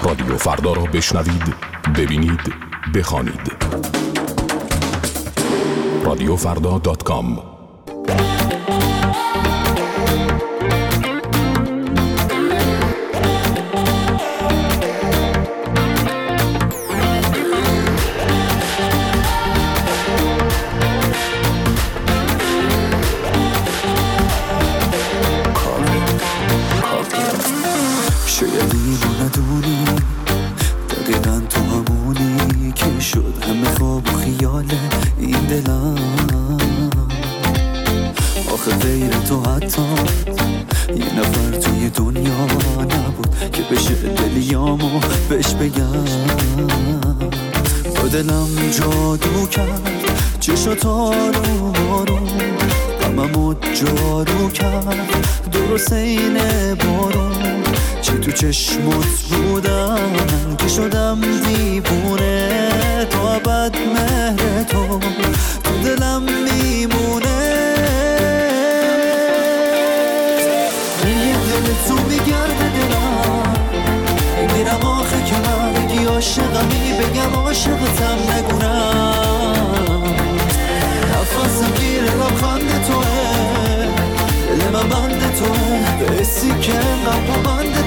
رادیو فردا را بشنوید، ببینید، بخوانید. رادیوفردا.com. شاید اینو ندونی دقیقا تو همونی که شد همه خواب و خیال این دلم. آخه غیر تو حتی یه نفر توی دنیا نبود که بشه دلیامو بهش بگم. با دلم جادو کرد چشات آروم آروم، هممو جارو کرد درست اینه بارون. چی تو چشمت بودم که شدم دیوونه، تو ابد مهر تو دلم میمونه. یه دل تو میگرده دلم، میرم آخه که من بگی عاشقمی بگم عاشقتم نگونم. نفسم گیره لبخند توه، دل من بند توه، به حسی که انقدر با بند